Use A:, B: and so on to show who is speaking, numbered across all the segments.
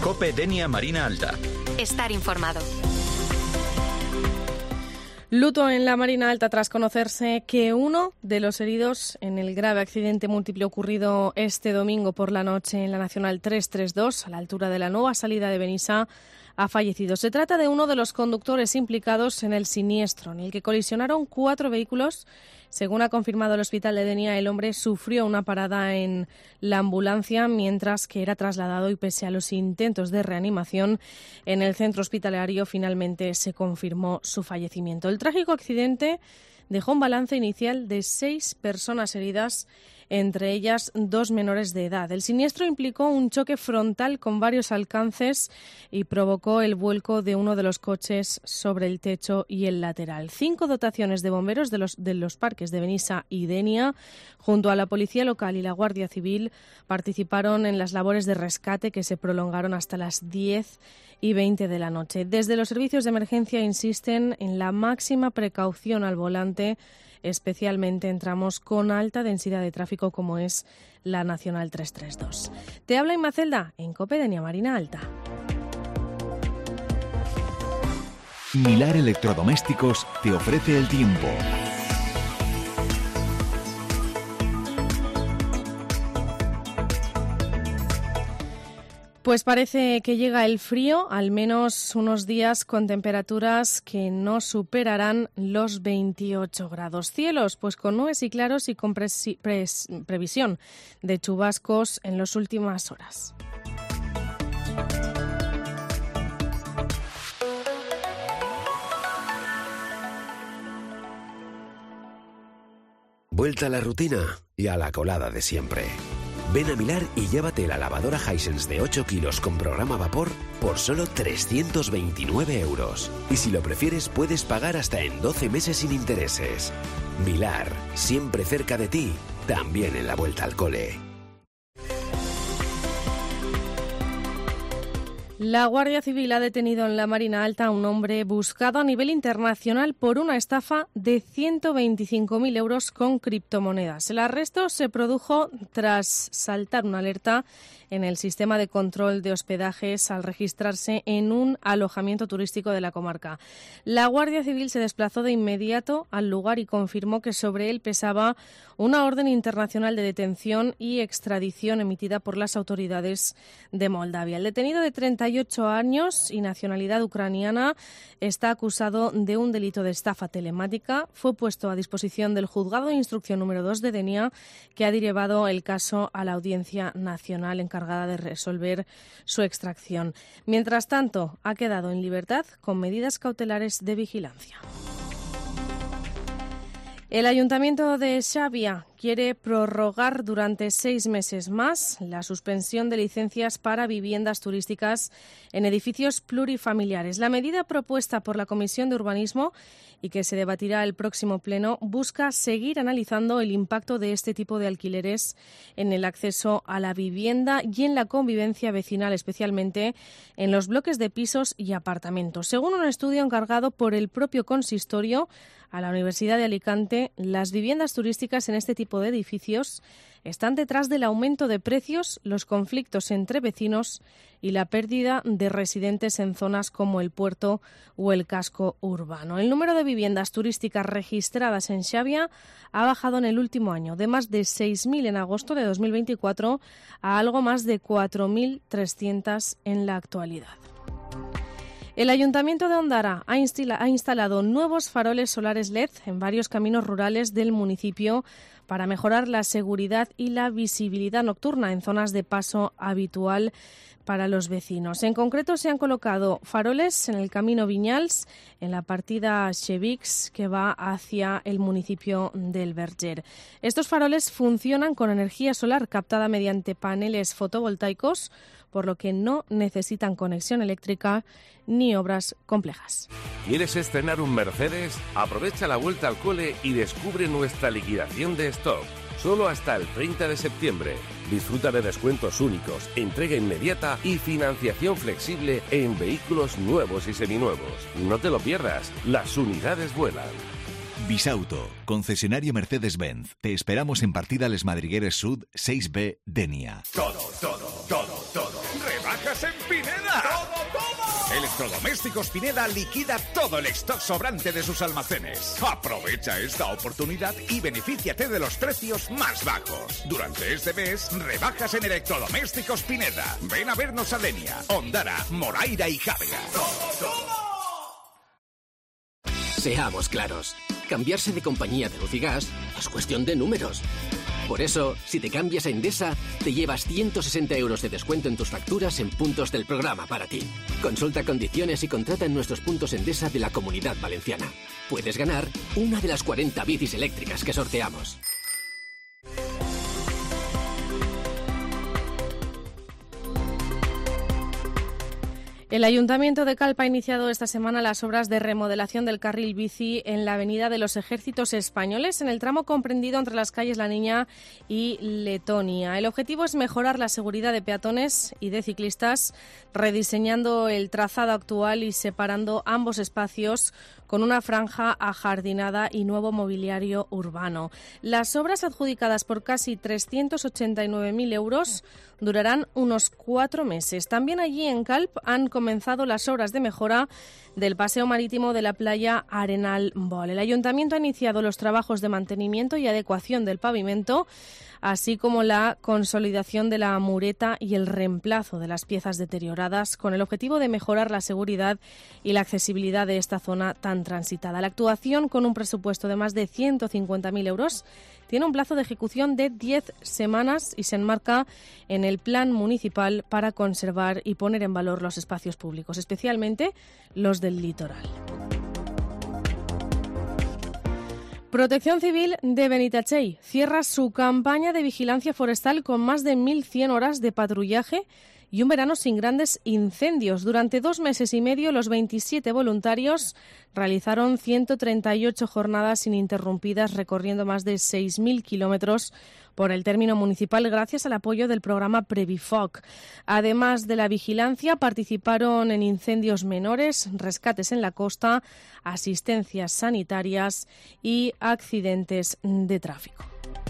A: COPE Denia Marina Alta.
B: Estar informado.
C: Luto en la Marina Alta tras conocerse que uno de los heridos en el grave accidente múltiple ocurrido este domingo por la noche en la Nacional 332, a la altura de la nueva salida de Benissa, ha fallecido. Se trata de uno de los conductores implicados en el siniestro, en el que colisionaron 4 vehículos. Según ha confirmado el Hospital de Denia, el hombre sufrió una parada en la ambulancia mientras que era trasladado y, pese a los intentos de reanimación en el centro hospitalario, finalmente se confirmó su fallecimiento. El trágico accidente dejó un balance inicial de 6 personas heridas, entre ellas 2 menores de edad. El siniestro implicó un choque frontal con varios alcances y provocó el vuelco de uno de los coches sobre el techo y el lateral. 5 dotaciones de bomberos de los parques de Benissa y Denia, junto a la policía local y la Guardia Civil, participaron en las labores de rescate que se prolongaron hasta las 10:20 de la noche. Desde los servicios de emergencia insisten en la máxima precaución al volante, especialmente en tramos con alta densidad de tráfico como es la Nacional 332. Te habla Inma Celda en COPE Denia Marina Alta.
D: Milar Electrodomésticos te ofrece el tiempo.
C: Pues parece que llega el frío, al menos unos días con temperaturas que no superarán los 28 grados. Cielos, pues con nubes y claros y con previsión de chubascos en las últimas horas.
E: Vuelta a la rutina y a la colada de siempre. Ven a Milar y llévate la lavadora Hisense de 8 kilos con programa vapor por solo 329 euros. Y si lo prefieres, puedes pagar hasta en 12 meses sin intereses. Milar, siempre cerca de ti, también en la vuelta al cole.
C: La Guardia Civil ha detenido en la Marina Alta a un hombre buscado a nivel internacional por una estafa de 125.000 euros con criptomonedas. El arresto se produjo tras saltar una alerta en el sistema de control de hospedajes al registrarse en un alojamiento turístico de la comarca. La Guardia Civil se desplazó de inmediato al lugar y confirmó que sobre él pesaba una orden internacional de detención y extradición emitida por las autoridades de Moldavia. El detenido, de 38 años y nacionalidad ucraniana, está acusado de un delito de estafa telemática. Fue puesto a disposición del Juzgado de Instrucción número 2 de Denia, que ha derivado el caso a la Audiencia Nacional encargada de resolver su extracción. Mientras tanto, ha quedado en libertad con medidas cautelares de vigilancia. El Ayuntamiento de Xàbia quiere prorrogar durante 6 meses más la suspensión de licencias para viviendas turísticas en edificios plurifamiliares. La medida propuesta por la Comisión de Urbanismo y que se debatirá el próximo pleno busca seguir analizando el impacto de este tipo de alquileres en el acceso a la vivienda y en la convivencia vecinal, especialmente en los bloques de pisos y apartamentos. Según un estudio encargado por el propio consistorio a la Universidad de Alicante, las viviendas turísticas en este tipo de edificios están detrás del aumento de precios, los conflictos entre vecinos y la pérdida de residentes en zonas como el puerto o el casco urbano. El número de viviendas turísticas registradas en Xàbia ha bajado en el último año, de más de 6.000 en agosto de 2024 a algo más de 4.300 en la actualidad. El Ayuntamiento de Ondara ha instalado nuevos faroles solares LED en varios caminos rurales del municipio para mejorar la seguridad y la visibilidad nocturna en zonas de paso habitual para los vecinos. En concreto, se han colocado faroles en el camino Viñals, en la partida Chevix, que va hacia el municipio del Verger. Estos faroles funcionan con energía solar captada mediante paneles fotovoltaicos, por lo que no necesitan conexión eléctrica ni obras complejas.
F: ¿Quieres estrenar un Mercedes? Aprovecha la vuelta al cole y descubre nuestra liquidación de stock. Solo hasta el 30 de septiembre. Disfruta de descuentos únicos, entrega inmediata y financiación flexible en vehículos nuevos y seminuevos. No te lo pierdas, las unidades vuelan.
D: Bisauto, concesionario Mercedes-Benz. Te esperamos en partida Les Madrigueres Sud 6B, Denia.
G: Todo. Rebajas en Pinel.
A: Electrodomésticos Pineda liquida todo el stock sobrante de sus almacenes. Aprovecha esta oportunidad y benefíciate de los precios más bajos. Durante este mes, rebajas en Electrodomésticos Pineda. Ven a vernos a Denia, Ondara, Moraira y Jávega.
B: Seamos claros, cambiarse de compañía de luz y gas es cuestión de números. Por eso, si te cambias a Endesa, te llevas 160 euros de descuento en tus facturas en puntos del programa para ti. Consulta condiciones y contrata en nuestros puntos Endesa de la Comunidad Valenciana. Puedes ganar una de las 40 bicis eléctricas que sorteamos.
C: El Ayuntamiento de Calp ha iniciado esta semana las obras de remodelación del carril bici en la Avenida de los Ejércitos Españoles, en el tramo comprendido entre las calles La Niña y Letonia. El objetivo es mejorar la seguridad de peatones y de ciclistas, rediseñando el trazado actual y separando ambos espacios con una franja ajardinada y nuevo mobiliario urbano. Las obras, adjudicadas por casi 389.000 euros, durarán unos 4 meses. También allí en Calp han comenzado las obras de mejora del paseo marítimo de la playa Arenal Bol. El Ayuntamiento ha iniciado los trabajos de mantenimiento y adecuación del pavimento, así como la consolidación de la mureta y el reemplazo de las piezas deterioradas, con el objetivo de mejorar la seguridad y la accesibilidad de esta zona tan transitada. La actuación, con un presupuesto de más de 150.000 euros, tiene un plazo de ejecución de 10 semanas y se enmarca en el Plan Municipal para conservar y poner en valor los espacios públicos, especialmente los del litoral. Protección Civil de Benitatxell cierra su campaña de vigilancia forestal con más de 1.100 horas de patrullaje y un verano sin grandes incendios. Durante 2 meses y medio, los 27 voluntarios realizaron 138 jornadas ininterrumpidas, recorriendo más de 6.000 kilómetros por el término municipal gracias al apoyo del programa Previfoc. Además de la vigilancia, participaron en incendios menores, rescates en la costa, asistencias sanitarias y accidentes de tráfico.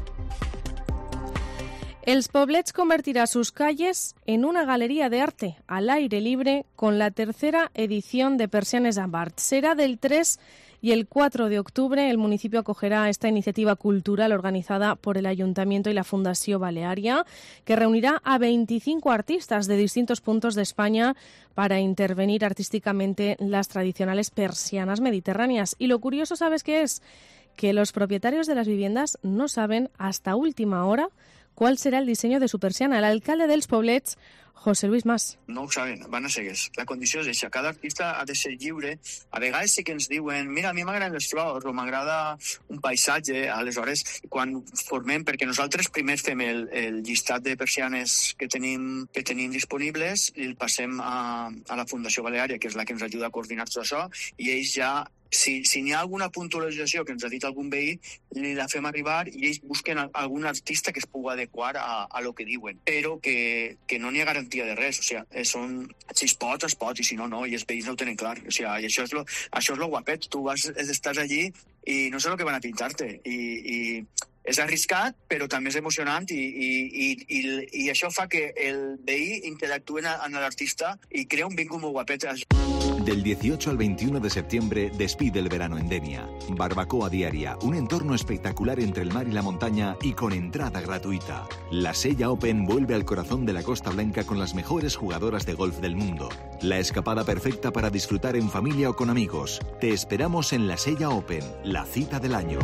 C: Els Poblets convertirá sus calles en una galería de arte al aire libre con la 3ª edición de Persianes amb Art. Será del 3 y el 4 de octubre. El municipio acogerá esta iniciativa cultural organizada por el Ayuntamiento y la Fundació Baleària, que reunirá a 25 artistas de distintos puntos de España para intervenir artísticamente las tradicionales persianas mediterráneas. Y lo curioso, ¿sabes qué es? Que los propietarios de las viviendas no saben hasta última hora cuál será el diseño de su persiana. El alcalde dels Poblets, José Luis Mas.
G: No ho saben, van a cegues. La condició és això, cada artista ha de ser lliure. A vegades sí que ens diuen, mira, a mi m'agraden les flors o m'agrada un paisatge. Aleshores, quan formem, perquè nosaltres primer fem el llistat de persianes que tenim disponibles i el passem a la Fundació Baleària, que és la que ens ajuda a coordinar tot això, i ells ja, si n'hi ha alguna puntualització que ens ha dit algun veí, li la fem arribar i ells busquen algun artista que es pugui adequar a lo que diuen, però que no n'hi ha garantia de res. O sigui, si es pot, i si no, no, i els veïns no ho tenen clar. O sigui, això és lo guapet. Tu estàs allí i no sé el que van a pintar-te. I és arriscat, però també és emocionant i això fa que el veí interactúe amb l'artista i crea un vincle molt guapet.
D: Del 18 al 21 de septiembre, despide el verano en Denia. Barbacoa diaria, un entorno espectacular entre el mar y la montaña y con entrada gratuita. La Sella Open vuelve al corazón de la Costa Blanca con las mejores jugadoras de golf del mundo. La escapada perfecta para disfrutar en familia o con amigos. Te esperamos en la Sella Open, la cita del año.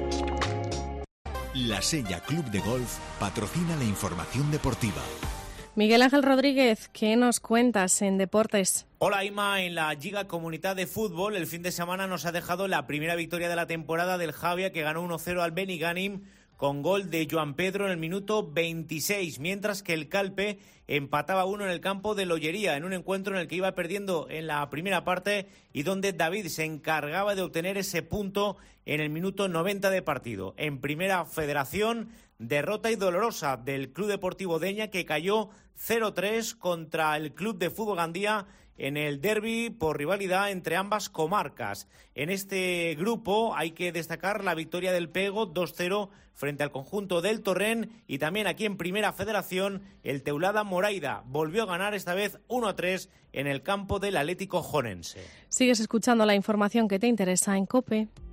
D: La Sella Club de Golf patrocina la información deportiva.
C: Miguel Ángel Rodríguez, ¿qué nos cuentas en deportes?
H: Hola Ima, en la Lliga Comunitat de Fútbol el fin de semana nos ha dejado la primera victoria de la temporada del Javia, que ganó 1-0 al Benigànim con gol de Joan Pedro en el minuto 26, mientras que el Calpe empataba 1 en el campo de Lollería, en un encuentro en el que iba perdiendo en la primera parte y donde David se encargaba de obtener ese punto en el minuto 90 de partido. En Primera Federación, derrota y dolorosa del Club Deportivo Denia, que cayó 0-3 contra el Club de Fútbol Gandía en el derbi por rivalidad entre ambas comarcas. En este grupo hay que destacar la victoria del Pego 2-0 frente al conjunto del Torrent, y también aquí en Primera Federación el Teulada Moraida volvió a ganar esta vez 1-3 en el campo del Atlético Jonense.
C: Sigues escuchando la información que te interesa en COPE.